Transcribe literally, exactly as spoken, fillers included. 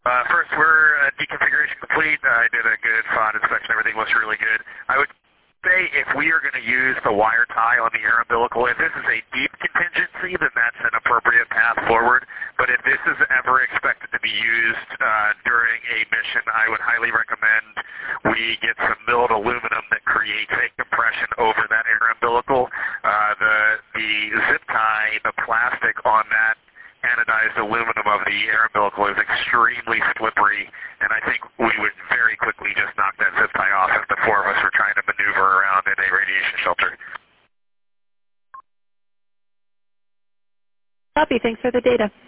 Uh, first, we're uh, deconfiguration complete. I did a good F O D inspection. Everything looks really good. I would say if we are going to use the wire tie on the air umbilical, if this is a deep contingency, then that's an appropriate path forward. But if this is ever expected to be used uh, during a mission, I would highly recommend we get some milled aluminum that creates a compression over that air umbilical. Uh, the, the zip tie, the plastic on that anodized aluminum of the air umbilical is extremely slippery, and I think we would very quickly just knock that zip tie off if the four of us were trying to maneuver around in a radiation shelter. Copy. Thanks for the data.